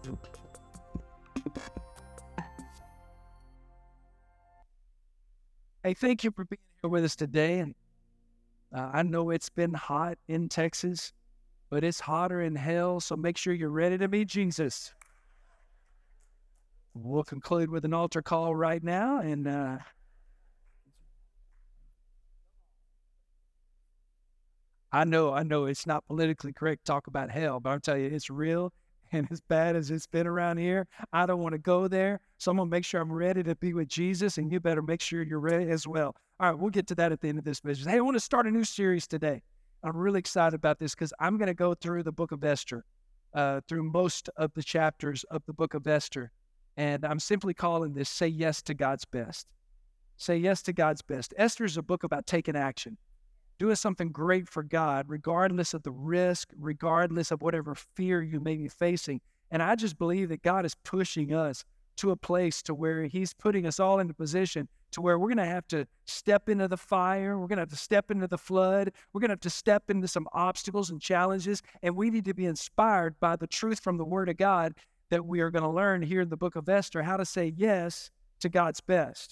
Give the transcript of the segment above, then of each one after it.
Hey, thank you for being here with us today. And I know it's been hot in Texas, but it's hotter in hell. So make sure you're ready to meet Jesus. We'll conclude with an altar call right now. And I know it's not politically correct to talk about hell, but I'll tell you, it's real. And as bad as it's been around here, I don't want to go there. So I'm going to make sure I'm ready to be with Jesus, and you better make sure you're ready as well. All right, we'll get to that at the end of this message. Hey, I want to start a new series today. I'm really excited about this because I'm going to go through the book of Esther, through most of the chapters of the book of Esther. And I'm simply calling this Say Yes to God's Best. Say yes to God's best. Esther is a book about taking action, doing something great for God, regardless of the risk, regardless of whatever fear you may be facing. And I just believe that God is pushing us to a place to where He's putting us all in a position to where we're going to have to step into the fire. We're going to have to step into the flood. We're going to have to step into some obstacles and challenges. And we need to be inspired by the truth from the Word of God that we are going to learn here in the book of Esther, how to say yes to God's best.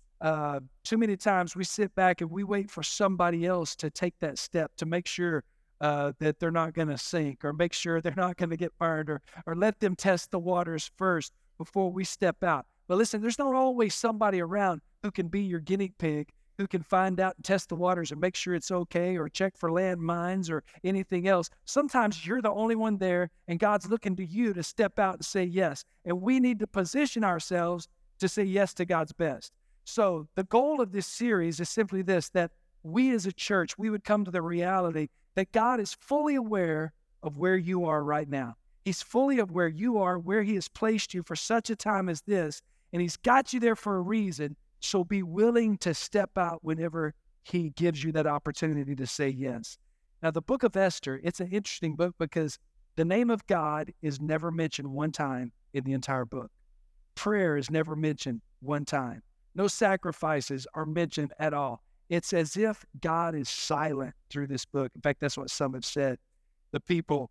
Too many times we sit back and we wait for somebody else to take that step to make sure that they're not going to sink, or make sure they're not going to get burned, or let them test the waters first before we step out. But listen, there's not always somebody around who can be your guinea pig, who can find out and test the waters and make sure it's okay, or check for landmines or anything else. Sometimes you're the only one there, and God's looking to you to step out and say yes. And we need to position ourselves to say yes to God's best. So the goal of this series is simply this, that we as a church, we would come to the reality that God is fully aware of where you are right now. He's fully of where you are, where He has placed you for such a time as this, and He's got you there for a reason. So be willing to step out whenever He gives you that opportunity to say yes. Now, the book of Esther, it's an interesting book because the name of God is never mentioned one time in the entire book. Prayer is never mentioned one time. No sacrifices are mentioned at all. It's as if God is silent through this book. In fact, that's what some have said. The people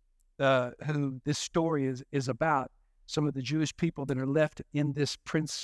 who this story is about, some of the Jewish people that are left in this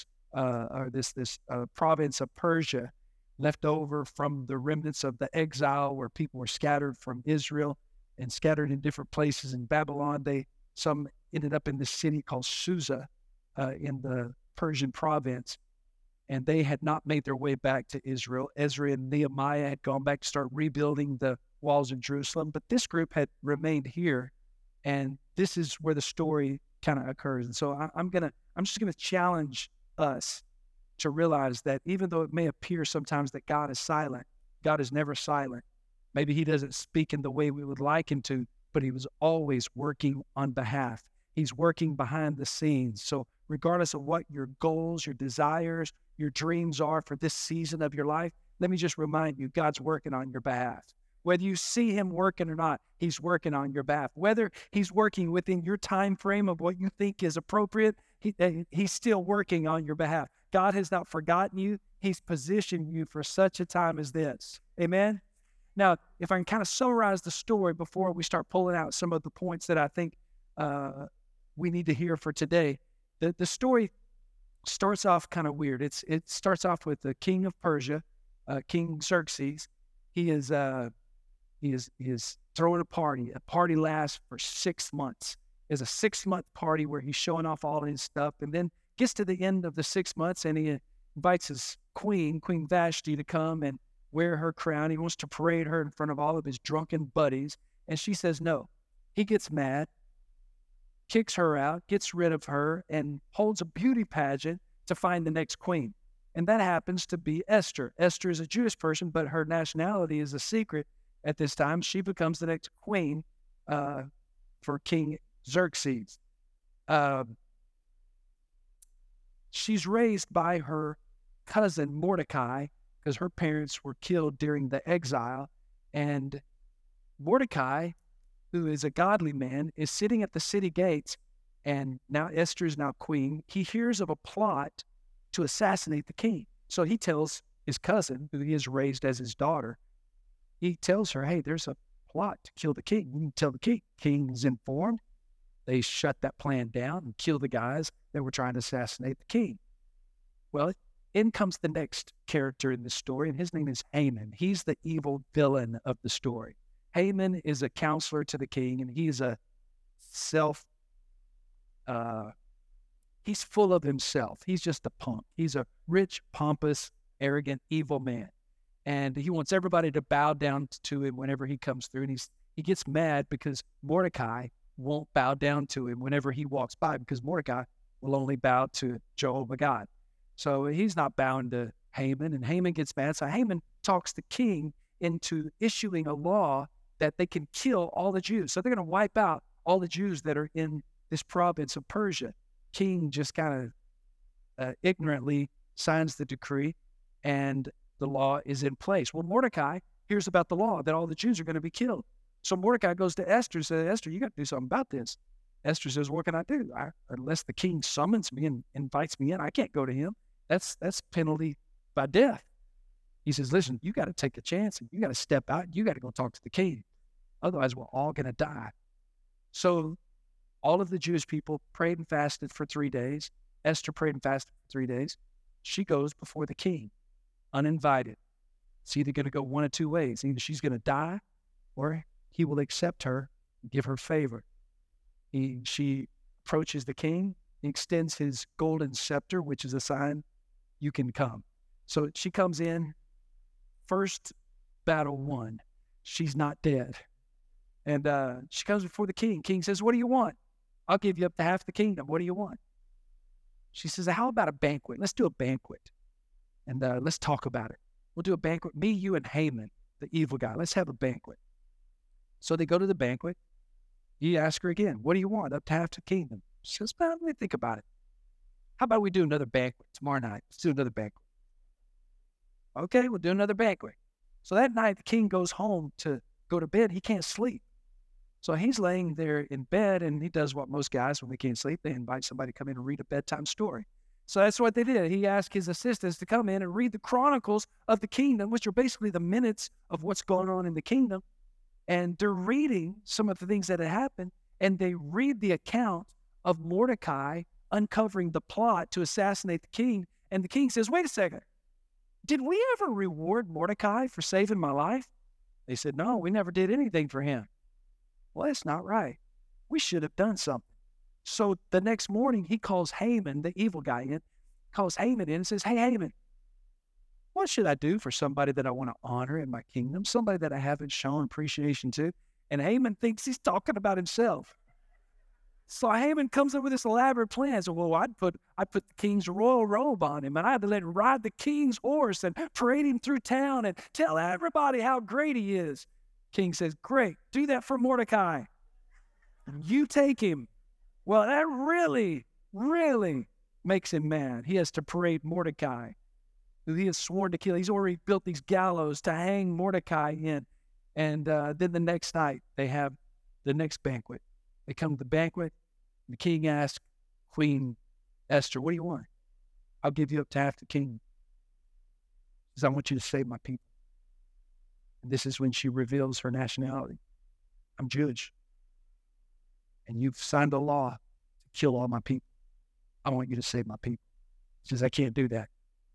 province of Persia, left over from the remnants of the exile where people were scattered from Israel and scattered in different places in Babylon. Some ended up in this city called Susa in the Persian province. And they had not made their way back to Israel. Ezra and Nehemiah had gone back to start rebuilding the walls of Jerusalem, but this group had remained here, and this is where the story kind of occurs. And so I'm just gonna challenge us to realize that even though it may appear sometimes that God is silent, God is never silent. Maybe He doesn't speak in the way we would like Him to, but He was always working on behalf. He's working behind the scenes. So regardless of what your goals, your desires, your dreams are for this season of your life, let me just remind you, God's working on your behalf. Whether you see Him working or not, He's working on your behalf. Whether He's working within your time frame of what you think is appropriate, He's still working on your behalf. God has not forgotten you. He's positioned you for such a time as this. Amen? Now, if I can kind of summarize the story before we start pulling out some of the points that I think we need to hear for today. The story starts off kind of weird. It starts off with the king of Persia, King Xerxes. He is throwing a party. A party lasts for 6 months. It's a 6-month party where he's showing off all his stuff, and then gets to the end of the 6 months, and he invites his Queen Vashti, to come and wear her crown. He wants to parade her in front of all of his drunken buddies, and she says no. He gets mad, kicks her out, gets rid of her, and holds a beauty pageant to find the next queen. And that happens to be Esther. Esther is a Jewish person, but her nationality is a secret at this time. She becomes the next queen for King Xerxes. She's raised by her cousin Mordecai, because her parents were killed during the exile. And Mordecai, who is a godly man, is sitting at the city gates, and now Esther is now queen. He hears of a plot to assassinate the king. So he tells his cousin, who he has raised as his daughter, he tells her, hey, there's a plot to kill the king. You can tell the king. King is informed. they shut that plan down and kill the guys that were trying to assassinate the king. Well, in comes the next character in the story, and his name is Haman. He's the evil villain of the story. Haman is a counselor to the king, and he's a he's full of himself. He's just a punk. He's a rich, pompous, arrogant, evil man. And he wants everybody to bow down to him whenever he comes through. And he gets mad because Mordecai won't bow down to him whenever he walks by, because Mordecai will only bow to Jehovah God. So he's not bound to Haman, and Haman gets mad. So Haman talks the king into issuing a law that they can kill all the Jews. So they're going to wipe out all the Jews that are in this province of Persia. King just kind of ignorantly signs the decree, and the law is in place. Well, Mordecai hears about the law that all the Jews are going to be killed. So Mordecai goes to Esther and says, Esther, you got to do something about this. Esther says, what can I do? Unless the king summons me and invites me in, I can't go to him. That's penalty by death. He says, listen, you got to take a chance, and you got to step out, and you got to go talk to the king. Otherwise, we're all going to die. So all of the Jewish people prayed and fasted for 3 days. Esther prayed and fasted for 3 days. She goes before the king, uninvited. It's either going to go one of two ways. Either she's going to die, or he will accept her and give her favor. She approaches the king. He extends his golden scepter, which is a sign you can come. So she comes in, first battle won. She's not dead. And she comes before the king. King says, what do you want? I'll give you up to half the kingdom. What do you want? She says, how about a banquet? Let's do a banquet. And let's talk about it. We'll do a banquet. Me, you, and Haman, the evil guy. Let's have a banquet. So they go to the banquet. He asks her again, what do you want? Up to half the kingdom. She says, well, let me think about it. How about we do another banquet tomorrow night? Let's do another banquet. Okay, we'll do another banquet. So that night, the king goes home to go to bed. He can't sleep. So he's laying there in bed, and he does what most guys, when they can't sleep, they invite somebody to come in and read a bedtime story. So that's what they did. He asked his assistants to come in and read the chronicles of the kingdom, which are basically the minutes of what's going on in the kingdom. And they're reading some of the things that had happened, and they read the account of Mordecai uncovering the plot to assassinate the king. And the king says, wait a second, did we ever reward Mordecai for saving my life? They said, no, we never did anything for him. Well, that's not right. We should have done something. So the next morning, he calls Haman, the evil guy, calls Haman in and says, hey, Haman, what should I do for somebody that I want to honor in my kingdom, somebody that I haven't shown appreciation to? And Haman thinks he's talking about himself. So Haman comes up with this elaborate plan. So, well, I'd put the king's royal robe on him, and I'd let him ride the king's horse and parade him through town and tell everybody how great he is. King says, great, do that for Mordecai. You take him. Well, that really, really makes him mad. He has to parade Mordecai, who he has sworn to kill. He's already built these gallows to hang Mordecai in. And then the next night, they have the next banquet. They come to the banquet. The king asks Queen Esther, what do you want? I'll give you up to half the kingdom. He says, I want you to save my people. And this is when she reveals her nationality. I'm Jewish. And you've signed a law to kill all my people. I want you to save my people. She says, I can't do that.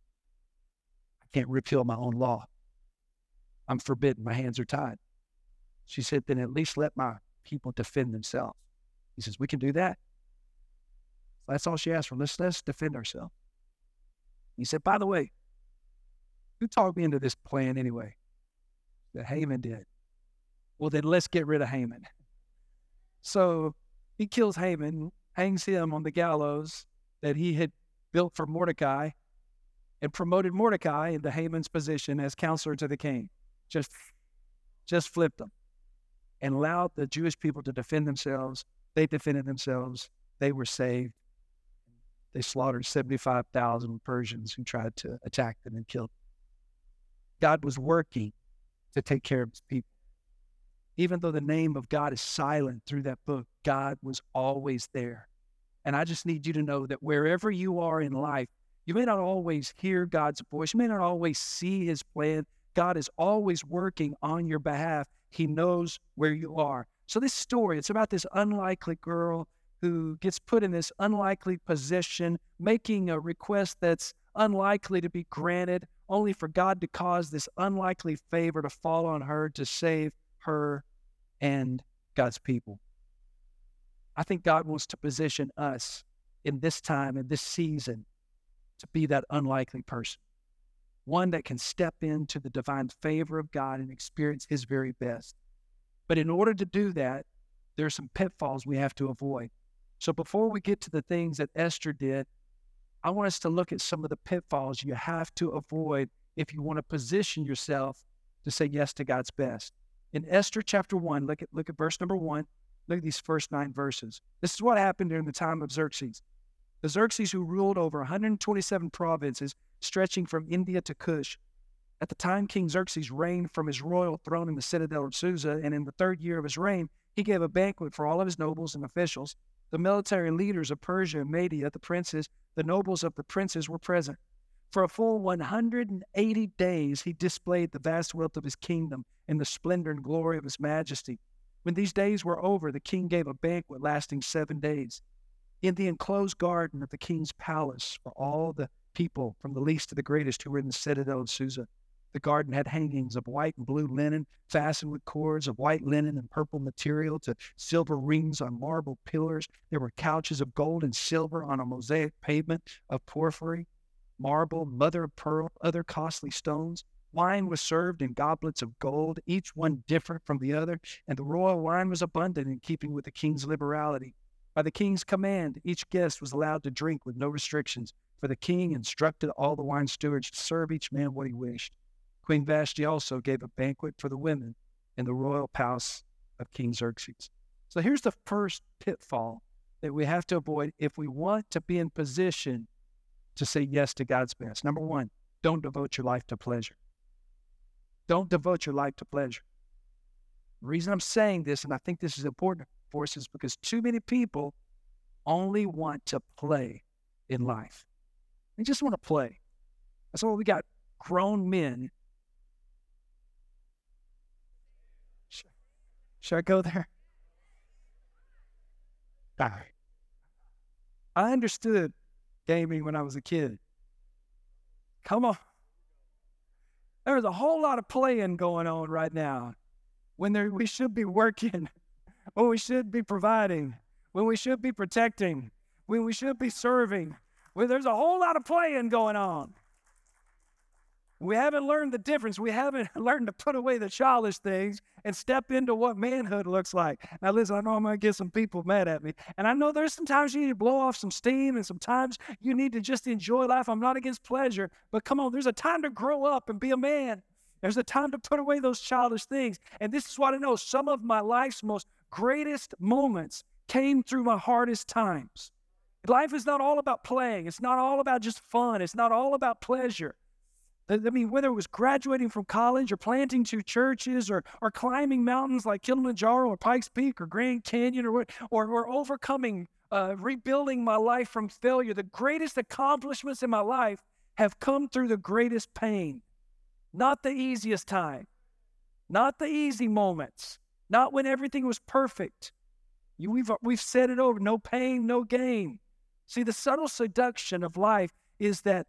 I can't repeal my own law. I'm forbidden. My hands are tied. She said, then at least let my people defend themselves. He says, we can do that. That's all she asked for. Let's defend ourselves. He said, by the way, who talked me into this plan anyway? That Haman did. Well, then let's get rid of Haman. So he kills Haman, hangs him on the gallows that he had built for Mordecai, and promoted Mordecai into Haman's position as counselor to the king. Just flipped them and allowed the Jewish people to defend themselves. They defended themselves. They were saved. They slaughtered 75,000 Persians who tried to attack them and kill them. God was working to take care of his people. Even though the name of God is silent through that book, God was always there. And I just need you to know that wherever you are in life, you may not always hear God's voice. You may not always see his plan. God is always working on your behalf. He knows where you are. So this story, it's about this unlikely girl who gets put in this unlikely position, making a request that's unlikely to be granted, only for God to cause this unlikely favor to fall on her to save her and God's people. I think God wants to position us in this time, in this season, to be that unlikely person, one that can step into the divine favor of God and experience his very best. But in order to do that, there are some pitfalls we have to avoid. So before we get to the things that Esther did, I want us to look at some of the pitfalls you have to avoid if you want to position yourself to say yes to God's best. In Esther chapter 1, look at verse number 1. Look at these first 9 verses. This is what happened during the time of Xerxes. The Xerxes who ruled over 127 provinces stretching from India to Cush. At the time King Xerxes reigned from his royal throne in the citadel of Susa, and in the 3rd year of his reign, he gave a banquet for all of his nobles and officials. The military leaders of Persia and Media, the nobles of the princes were present. For a full 180 days, he displayed the vast wealth of his kingdom and the splendor and glory of his majesty. When these days were over, the king gave a banquet lasting 7 days. In the enclosed garden of the king's palace for all the people, from the least to the greatest, who were in the citadel of Susa. The garden had hangings of white and blue linen, fastened with cords of white linen and purple material to silver rings on marble pillars. There were couches of gold and silver on a mosaic pavement of porphyry, marble, mother of pearl, other costly stones. Wine was served in goblets of gold, each one different from the other, and the royal wine was abundant in keeping with the king's liberality. By the king's command, each guest was allowed to drink with no restrictions, for the king instructed all the wine stewards to serve each man what he wished. Queen Vashti also gave a banquet for the women in the royal palace of King Xerxes. So here's the first pitfall that we have to avoid if we want to be in position to say yes to God's best. Number 1, don't devote your life to pleasure. Don't devote your life to pleasure. The reason I'm saying this, and I think this is important for us, is because too many people only want to play in life. They just want to play. That's why we got grown men. Should I go there? I understood gaming when I was a kid. Come on. There's a whole lot of playing going on right now when we should be working, when we should be providing, when we should be protecting, when we should be serving. Well, there's a whole lot of playing going on. We haven't learned the difference. We haven't learned to put away the childish things and step into what manhood looks like. Now, listen, I know I'm going to get some people mad at me. And I know there's sometimes you need to blow off some steam, and sometimes you need to just enjoy life. I'm not against pleasure, but come on, there's a time to grow up and be a man. There's a time to put away those childish things. And this is what I know. Some of my life's most greatest moments came through my hardest times. Life is not all about playing. It's not all about just fun. It's not all about pleasure. I mean, whether it was graduating from college or planting 2 churches or climbing mountains like Kilimanjaro or Pikes Peak or Grand Canyon or overcoming, rebuilding my life from failure, the greatest accomplishments in my life have come through the greatest pain. Not the easiest time, not the easy moments, not when everything was perfect. We've said it over, no pain, no gain. See, the subtle seduction of life is that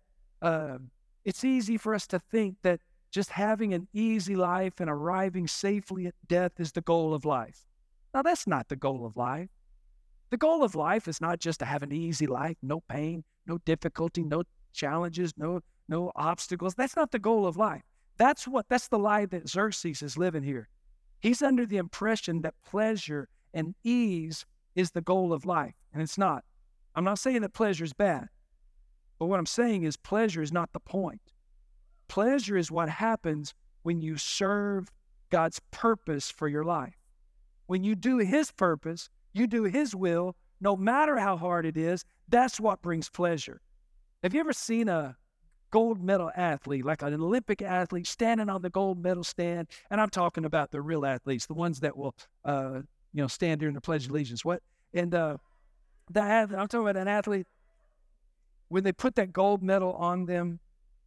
it's easy for us to think that just having an easy life and arriving safely at death is the goal of life. Now, that's not the goal of life. The goal of life is not just to have an easy life, no pain, no difficulty, no challenges, no obstacles. That's not the goal of life. That's the lie that Xerxes is living here. He's under the impression that pleasure and ease is the goal of life, and it's not. I'm not saying that pleasure is bad. But what I'm saying is pleasure is not the point. Pleasure is what happens when you serve God's purpose for your life. When you do His purpose, you do His will, no matter how hard it is, that's what brings pleasure. Have you ever seen a gold medal athlete, like an Olympic athlete, standing on the gold medal stand? And I'm talking about the real athletes, the ones that will, stand during the Pledge of Allegiance. I'm talking about an athlete. When they put that gold medal on them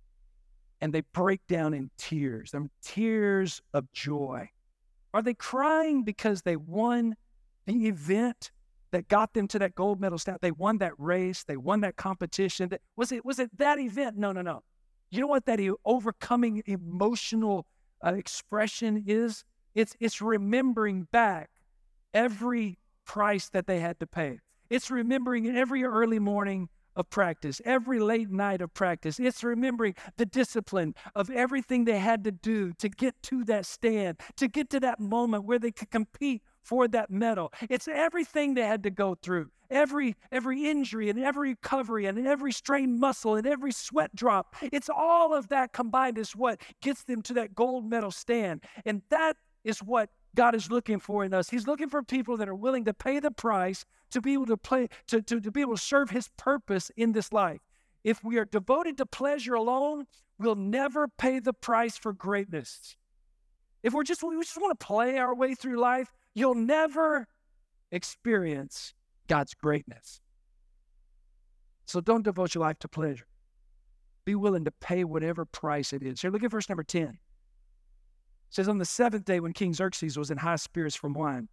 and they break down in tears, tears of joy. Are they crying because they won the event, that got them to that gold medal status. They won that race. They won that competition. Was it that event? No, no, no. You know what that overcoming emotional expression is? It's remembering back every price that they had to pay. It's remembering every early morning of practice, every late night of practice. It's remembering the discipline of everything they had to do to get to that stand, to get to that moment where they could compete for that medal. It's everything they had to go through, every injury and every recovery and every strained muscle and every sweat drop. It's all of that combined is what gets them to that gold medal stand. And that is what God is looking for in us. He's looking for people that are willing to pay the price to be able to to be able to serve his purpose in this life. If we are devoted to pleasure alone, we'll never pay the price for greatness. If we just want to play our way through life, you'll never experience God's greatness. So don't devote your life to pleasure. Be willing to pay whatever price it is. Here, look at verse number 10. It says, on the seventh day when King Xerxes was in high spirits from wine,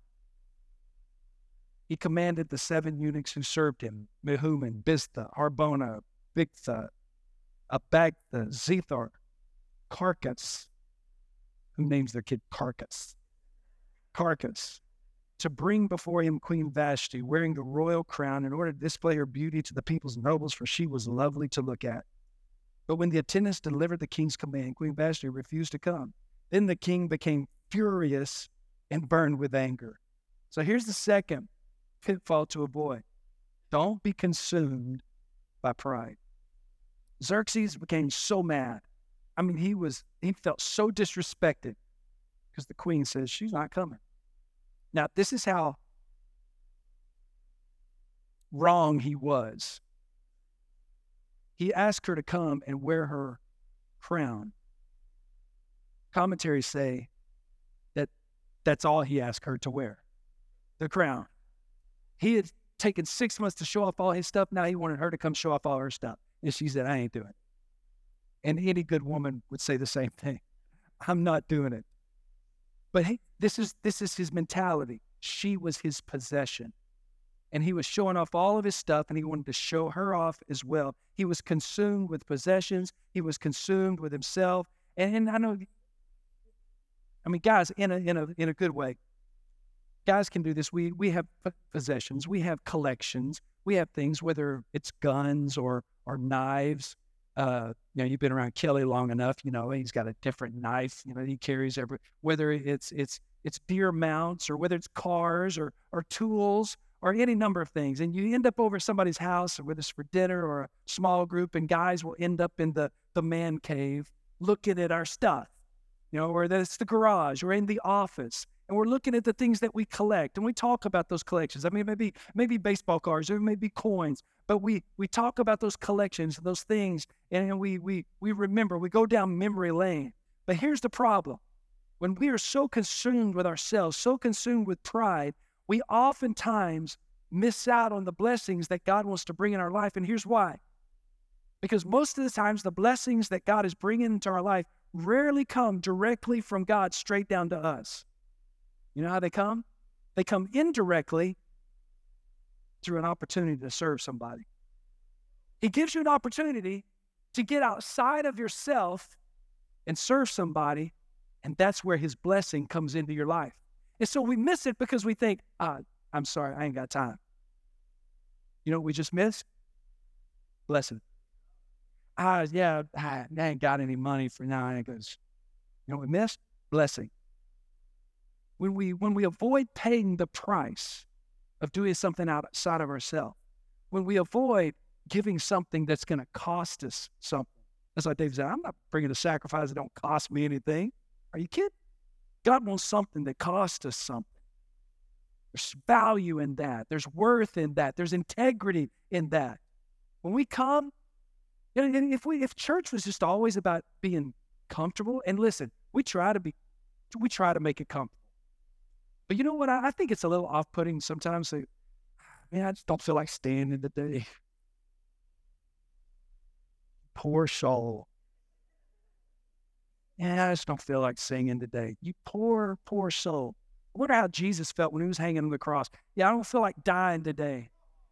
he commanded the 7 eunuchs who served him, Mehuman, Biztha, Harbona, Bigtha, Abagtha, Zethar, Carcass, who names their kid Carcass, to bring before him Queen Vashti, wearing the royal crown in order to display her beauty to the people's nobles, for she was lovely to look at. But when the attendants delivered the king's command, Queen Vashti refused to come. Then the king became furious and burned with anger. So here's the second pitfall to avoid. Don't be consumed by pride. Xerxes became so mad. I mean, he felt so disrespected because the queen says she's not coming. Now, this is how wrong he was. He asked her to come and wear her crown. Commentaries say that that's all he asked her to wear, the crown. He had taken 6 months to show off all his stuff. Now he wanted her to come show off all her stuff. And she said, I ain't doing it. And any good woman would say the same thing. I'm not doing it. But hey, this is his mentality. She was his possession. And he was showing off all of his stuff, and he wanted to show her off as well. He was consumed with possessions. He was consumed with himself. And I mean, guys, in a good way, guys can do this. We have possessions. We have collections. We have things, whether it's guns or knives. You've been around Kelly long enough. He's got a different knife. He carries whether it's deer mounts or whether it's cars or tools or any number of things. And you end up over somebody's house, whether it's for dinner or a small group, and guys will end up in the man cave looking at our stuff. Or that it's the garage or in the office, and we're looking at the things that we collect, and we talk about those collections. I mean, maybe baseball cards, or maybe coins, but we talk about those collections, those things, and we remember, we go down memory lane. But here's the problem. When we are so consumed with ourselves, so consumed with pride, we oftentimes miss out on the blessings that God wants to bring in our life. And here's why. Because most of the times, the blessings that God is bringing into our life rarely come directly from God straight down to us. You know how they come? They come indirectly through an opportunity to serve somebody. He gives you an opportunity to get outside of yourself and serve somebody, and that's where his blessing comes into your life. And so we miss it because we think, I'm sorry, I ain't got time. You know what we just missed? Blessing. I ain't got any money for now. And it goes, you know what we missed? Blessing. When we avoid paying the price of doing something outside of ourselves, when we avoid giving something that's going to cost us something, that's like David said, I'm not bringing a sacrifice that don't cost me anything. Are you kidding? God wants something that costs us something. There's value in that. There's worth in that. There's integrity in that. When we come, if church was just always about being comfortable, and listen, we try to make it comfortable. But you know what? I think it's a little off-putting sometimes. I just don't feel like standing today. Poor soul. I just don't feel like singing today. You poor soul. I wonder how Jesus felt when he was hanging on the cross. Yeah, I don't feel like dying today.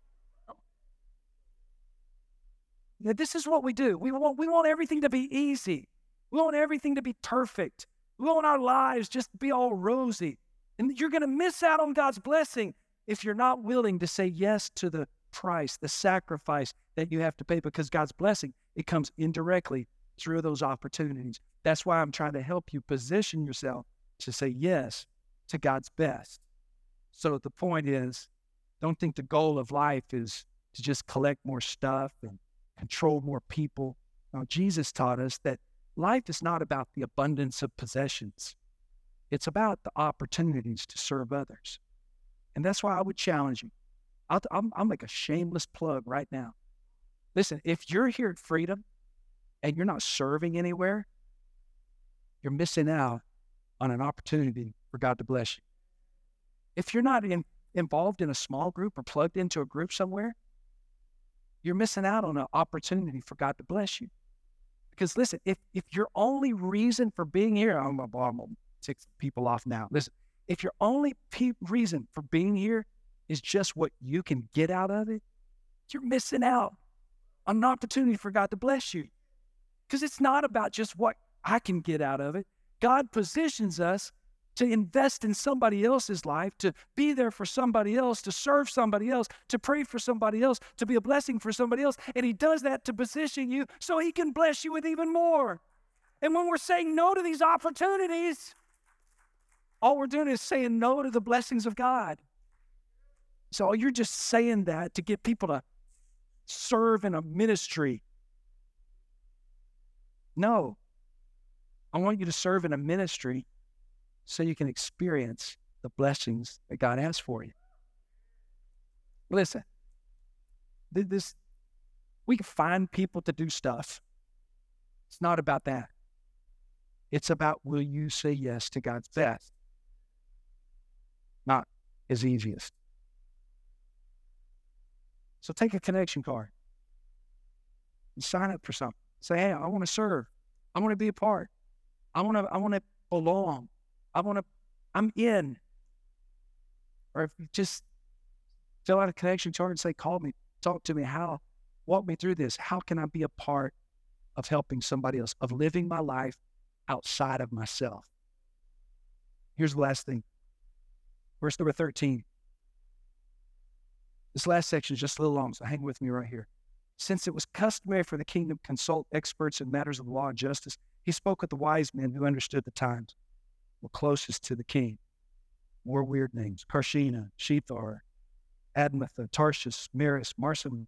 Yeah, this is what we do. We want everything to be easy. We want everything to be perfect. We want our lives just to be all rosy. And you're going to miss out on God's blessing if you're not willing to say yes to the price, the sacrifice that you have to pay, because God's blessing, it comes indirectly through those opportunities. That's why I'm trying to help you position yourself to say yes to God's best. So the point is, don't think the goal of life is to just collect more stuff and control more people. Now, Jesus taught us that life is not about the abundance of possessions. It's about the opportunities to serve others. And that's why I would challenge you. I'll make a shameless plug right now. Listen, if you're here at Freedom and you're not serving anywhere, you're missing out on an opportunity for God to bless you. If you're not involved in a small group or plugged into a group somewhere, you're missing out on an opportunity for God to bless you. Because listen, if your only reason for being here, I'm gonna tick people off now. Listen, if your only reason for being here is just what you can get out of it, you're missing out on an opportunity for God to bless you. Because it's not about just what I can get out of it. God positions us to invest in somebody else's life, to be there for somebody else, to serve somebody else, to pray for somebody else, to be a blessing for somebody else. And he does that to position you so he can bless you with even more. And when we're saying no to these opportunities, all we're doing is saying no to the blessings of God. So you're just saying that to get people to serve in a ministry. No. I want you to serve in a ministry so you can experience the blessings that God has for you. Listen, we can find people to do stuff. It's not about that. It's about, will you say yes to God's best? Not his easiest. So take a connection card and sign up for something. Say, hey, I want to serve. I want to be a part. I want to belong. I'm in. Or if you just fill out a connection card and say, call me, talk to me, walk me through this. How can I be a part of helping somebody else, of living my life outside of myself? Here's the last thing. Verse number 13. This last section is just a little long, so hang with me right here. Since it was customary for the king to consult experts in matters of law and justice, he spoke with the wise men who understood the times, were closest to the king. More weird names: Karshina, Shethar, Admatha, Tarshish, Maris, Marsina,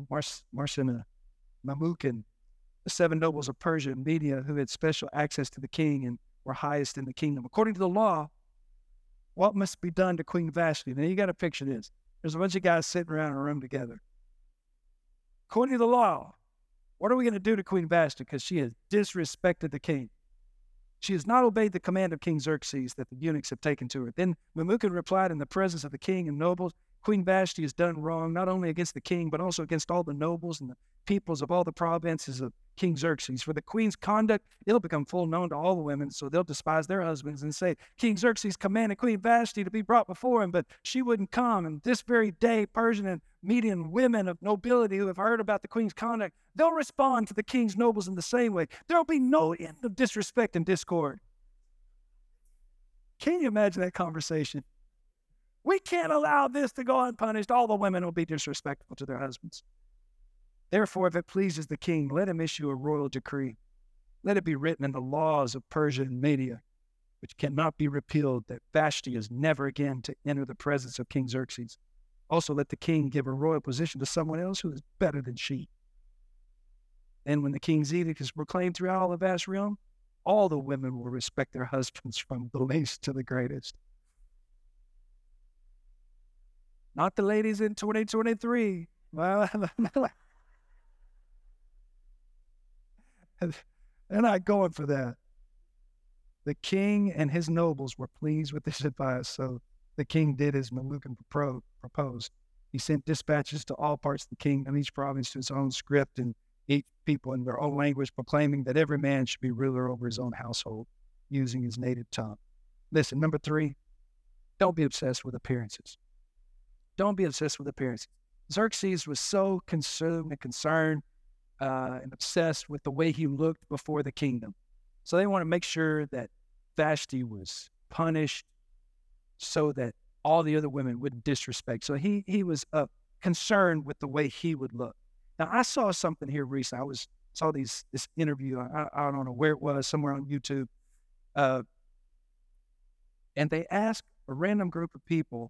Mamukin, the 7 nobles of Persia and Media who had special access to the king and were highest in the kingdom. According to the law, what must be done to Queen Vashti? Now you got to picture this. There's a bunch of guys sitting around in a room together. According to the law, what are we going to do to Queen Vashti? Because she has disrespected the king. She has not obeyed the command of King Xerxes that the eunuchs have taken to her. Then Memucan replied in the presence of the king and nobles, Queen Vashti has done wrong, not only against the king, but also against all the nobles and the peoples of all the provinces of King Xerxes. For the queen's conduct, it'll become full known to all the women, so they'll despise their husbands and say, King Xerxes commanded Queen Vashti to be brought before him, but she wouldn't come. And this very day, Persian and Median women of nobility who have heard about the queen's conduct, they'll respond to the king's nobles in the same way. There'll be no end of disrespect and discord. Can you imagine that conversation? We can't allow this to go unpunished. All the women will be disrespectful to their husbands. Therefore, if it pleases the king, let him issue a royal decree. Let it be written in the laws of Persia and Media, which cannot be repealed, that Vashti is never again to enter the presence of King Xerxes. Also, let the king give a royal position to someone else who is better than she. And when the king's edict is proclaimed throughout all the vast realm, all the women will respect their husbands from the least to the greatest. Not the ladies in 2023. Well, they're not going for that. The king and his nobles were pleased with this advice, so the king did as Memucan proposed. He sent dispatches to all parts of the kingdom, each province to its own script, and each people in their own language, proclaiming that every man should be ruler over his own household, using his native tongue. Listen, number 3, Don't be obsessed with appearances. Don't be obsessed with appearances. Xerxes was so consumed and concerned and obsessed with the way he looked before the kingdom. So they want to make sure that Vashti was punished so that all the other women wouldn't disrespect. So he was concerned with the way he would look. Now, I saw something here recently. Saw this interview. I don't know where it was, somewhere on YouTube. And they asked a random group of people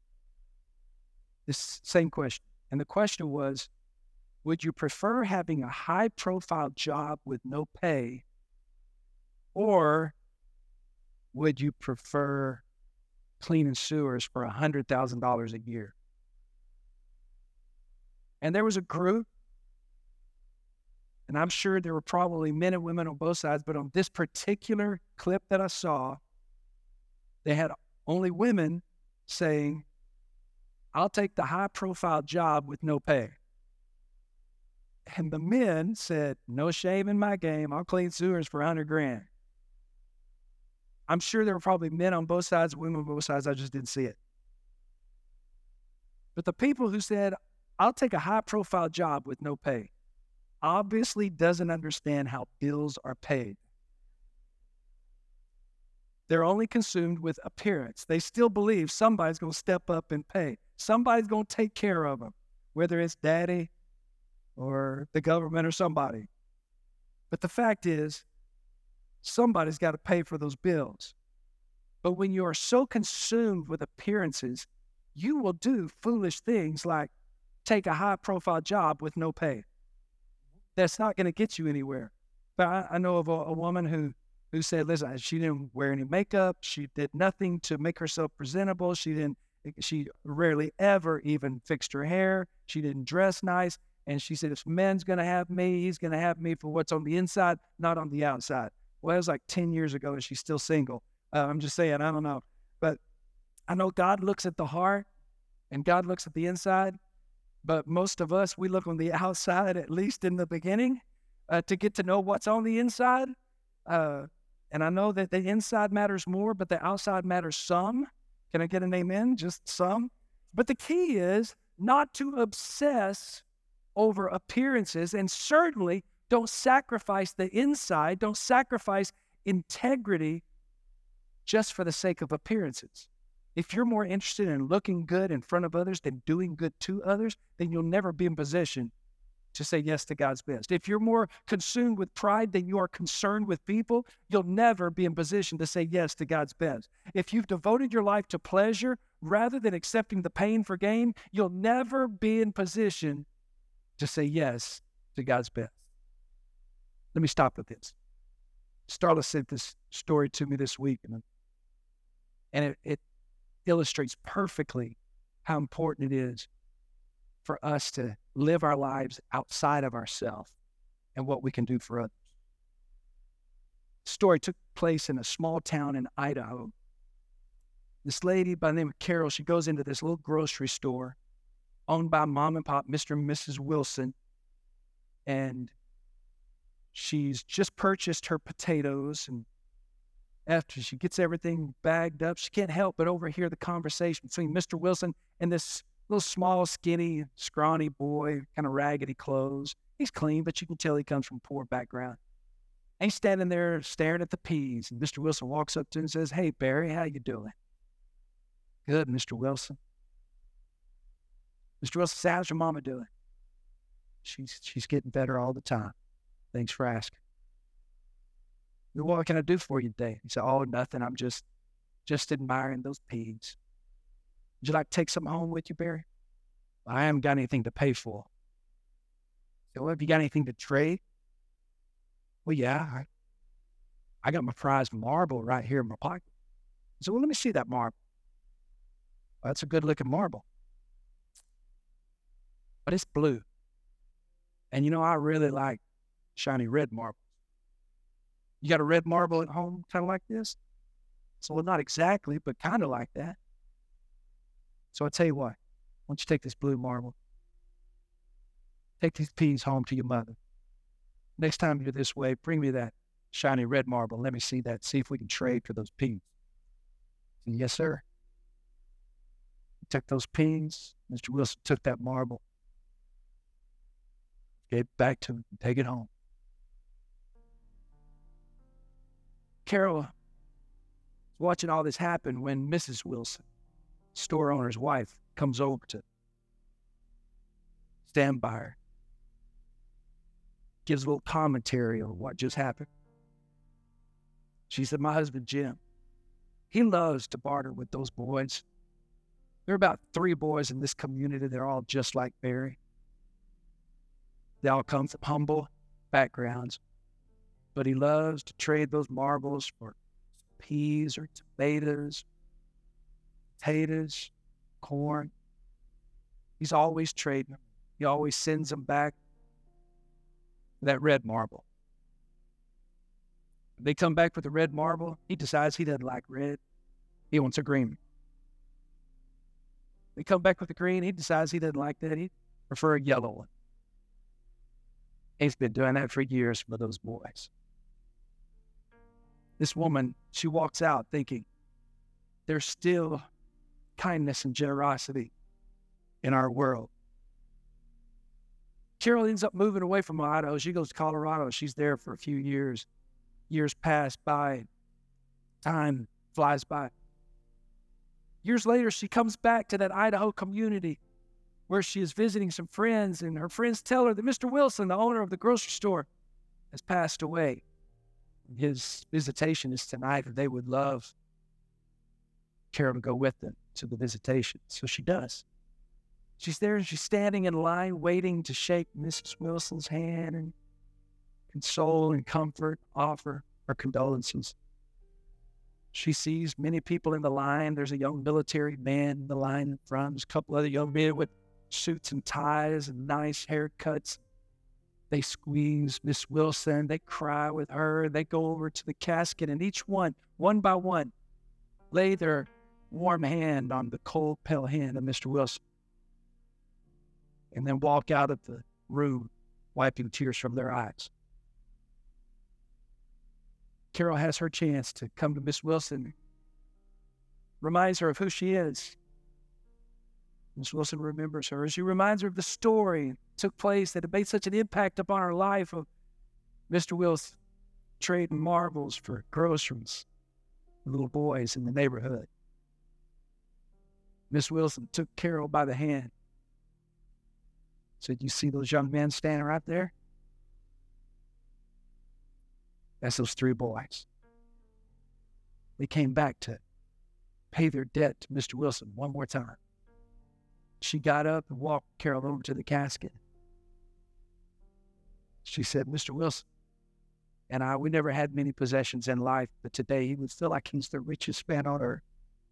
this same question. And the question was, would you prefer having a high-profile job with no pay, or would you prefer cleaning sewers for $100,000 a year? And there was a group, and I'm sure there were probably men and women on both sides, but on this particular clip that I saw, they had only women saying, I'll take the high-profile job with no pay. And the men said, no shame in my game. I'll clean sewers for $100,000. I'm sure there were probably men on both sides, women on both sides. I just didn't see it. But the people who said, I'll take a high-profile job with no pay, obviously doesn't understand how bills are paid. They're only consumed with appearance. They still believe somebody's going to step up and pay. Somebody's going to take care of them, whether it's daddy or the government or somebody. But the fact is, somebody's got to pay for those bills. But when you are so consumed with appearances, you will do foolish things like take a high-profile job with no pay. That's not going to get you anywhere. But I know of a woman who said, listen, she didn't wear any makeup. She did nothing to make herself presentable. She rarely ever even fixed her hair. She didn't dress nice. And she said, if man's going to have me, he's going to have me for what's on the inside, not on the outside. Well, it was like 10 years ago and she's still single. I'm just saying, I don't know. But I know God looks at the heart and God looks at the inside. But most of us, we look on the outside, at least in the beginning, to get to know what's on the inside. And I know that the inside matters more, but the outside matters some. Can I get an amen? Just some. But the key is not to obsess over appearances, and certainly don't sacrifice the inside, don't sacrifice integrity just for the sake of appearances. If you're more interested in looking good in front of others than doing good to others, then you'll never be in position to say yes to God's best. If you're more consumed with pride than you are concerned with people, you'll never be in position to say yes to God's best. If you've devoted your life to pleasure rather than accepting the pain for gain, you'll never be in position to say yes to God's best. Let me stop with this. Starla sent this story to me this week, and it illustrates perfectly how important it is for us to live our lives outside of ourselves and what we can do for others. The story took place in a small town in Idaho. This lady by the name of Carol, she goes into this little grocery store owned by mom and pop, Mr. and Mrs. Wilson, and she's just purchased her potatoes, and after she gets everything bagged up, she can't help but overhear the conversation between Mr. Wilson and this little small, skinny, scrawny boy, kind of raggedy clothes. He's clean, but you can tell he comes from a poor background. And he's standing there staring at the peas, and Mr. Wilson walks up to him and says, "Hey, Barry, how you doing?" "Good, Mr. Wilson." Mr. Wilson says, "How's your mama doing?" She's getting better all the time. "Thanks for asking." "What can I do for you today?" He said, "Oh, nothing. I'm just admiring those peas." "Would you like to take something home with you, Barry?" "I haven't got anything to pay for." "So, well, have you got anything to trade?" "Well, yeah, I got my prized marble right here in my pocket." So, "Well, let me see that marble." "Well, that's a good looking marble, but it's blue. And I really like shiny red marble. You got a red marble at home kind of like this?" So, "Well, not exactly, but kind of like that." "So I tell you what, why don't you take this blue marble, take these peas home to your mother. Next time you're this way, bring me that shiny red marble. Let me see that, see if we can trade for those peas." "Yes, sir." He took those pins. Mr. Wilson took that marble, gave it back to him, take it home. Carol was watching all this happen when Mrs. Wilson, store owner's wife, comes over to stand by her, gives a little commentary on what just happened. She said, my husband, Jim, he loves to barter with those boys. There are about 3 boys in this community. They're all just like Barry. They all come from humble backgrounds, but he loves to trade those marbles for peas or tomatoes, potatoes, corn. He's always trading them. He always sends them back that red marble. They come back with the red marble. He decides he doesn't like red. He wants a green. They come back with the green. He decides he doesn't like that. He prefers a yellow one. He's been doing that for years for those boys. This woman, she walks out thinking there's still kindness and generosity in our world. Carol ends up moving away from Idaho. She goes to Colorado. She's there for a few years. Years pass by. Time flies by. Years later, she comes back to that Idaho community where she is visiting some friends, and her friends tell her that Mr. Wilson, the owner of the grocery store, has passed away. His visitation is tonight, and they would love Carol to go with them to the visitation. So she does. She's there, and she's standing in line waiting to shake Mrs. Wilson's hand and console and comfort, offer her condolences. She sees many people in the line. There's a young military man in the line in front. There's a couple other young men with suits and ties and nice haircuts. They squeeze Miss Wilson. They cry with her. They go over to the casket, and each one by one, lay their warm hand on the cold, pale hand of Mr. Wilson, and then walk out of the room, wiping tears from their eyes. Carol has her chance to come to Miss Wilson, reminds her of who she is. Miss Wilson remembers her. She reminds her of the story that took place that had made such an impact upon her life of Mr. Wilson trading marbles for groceries for little boys in the neighborhood. Miss Wilson took Carol by the hand, said, "You see those young men standing right there? That's those 3 boys. They came back to pay their debt to Mr. Wilson one more time." She got up and walked Carol over to the casket. She said, "Mr. Wilson and we never had many possessions in life, but today he would feel like he's the richest man on earth.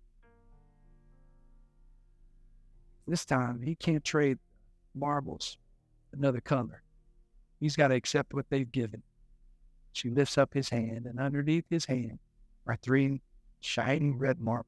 This time, he can't trade marbles another color. He's got to accept what they've given." She lifts up his hand, and underneath his hand are 3 shining red marbles.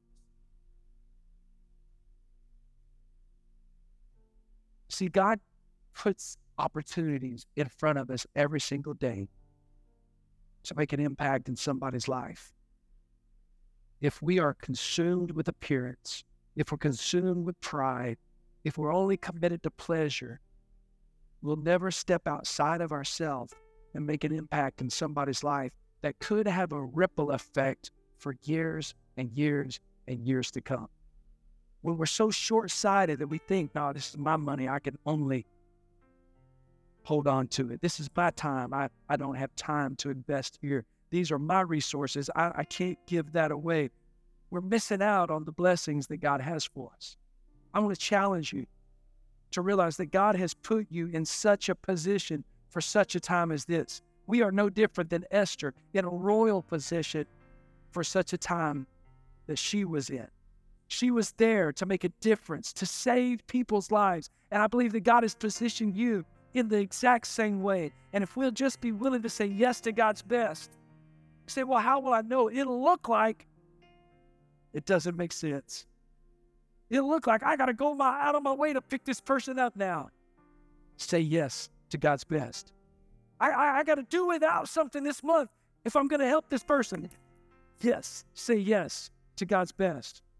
See, God puts opportunities in front of us every single day to make an impact in somebody's life. If we are consumed with appearance, if we're consumed with pride, if we're only committed to pleasure, we'll never step outside of ourselves and make an impact in somebody's life that could have a ripple effect for years and years and years to come. When we're so short-sighted that we think, no, this is my money, I can only hold on to it. This is my time. I don't have time to invest here. These are my resources. I can't give that away. We're missing out on the blessings that God has for us. I want to challenge you to realize that God has put you in such a position for such a time as this. We are no different than Esther in a royal position for such a time that she was in. She was there to make a difference, to save people's lives. And I believe that God has positioned you in the exact same way. And if we'll just be willing to say yes to God's best, say, well, how will I know? It'll look like it doesn't make sense. It'll look like I got to go out of my way to pick this person up now. Say yes to God's best. I got to do without something this month if I'm going to help this person. Yes, say yes to God's best.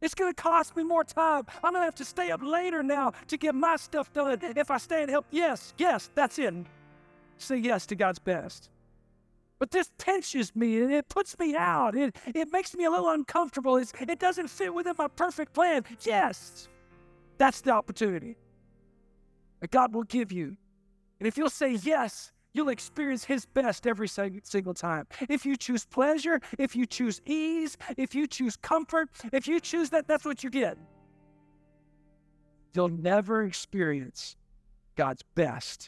It's going to cost me more time. I'm going to have to stay up later now to get my stuff done. If I stay and help, yes, that's it. Say yes to God's best. But this pinches me and it puts me out. It makes me a little uncomfortable. It doesn't fit within my perfect plan. Yes, that's the opportunity that God will give you. And if you'll say yes, you'll experience His best every single time. If you choose pleasure, if you choose ease, if you choose comfort, if you choose that, that's what you get. You'll never experience God's best.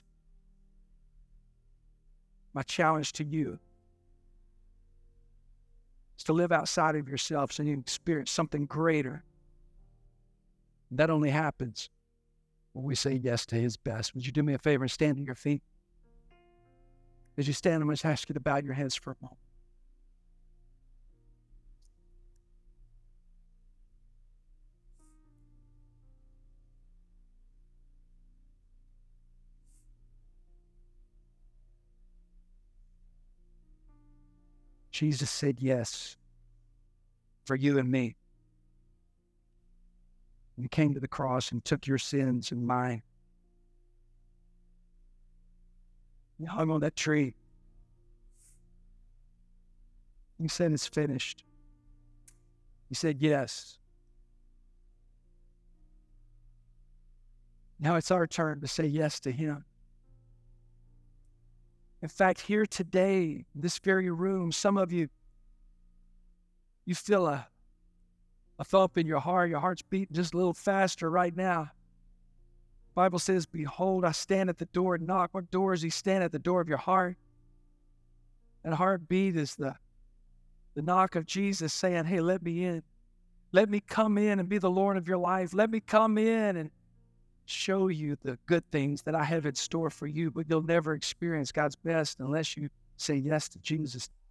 My challenge to you is to live outside of yourself so you experience something greater. That only happens when we say yes to His best. Would you do me a favor and stand to your feet? As you stand, I'm going to ask you to bow your heads for a moment. Jesus said yes for you and me. He came to the cross and took your sins and mine. He hung on that tree. He said, it's finished. He said, yes. Now it's our turn to say yes to Him. In fact, here today, in this very room, some of you, you feel a thump in your heart. Your heart's beating just a little faster right now. The Bible says, behold, I stand at the door and knock. What door is He standing at? The door of your heart. That heartbeat is the knock of Jesus saying, hey, let me in. Let me come in and be the Lord of your life. Let me come in and show you the good things that I have in store for you, but you'll never experience God's best unless you say yes to Jesus.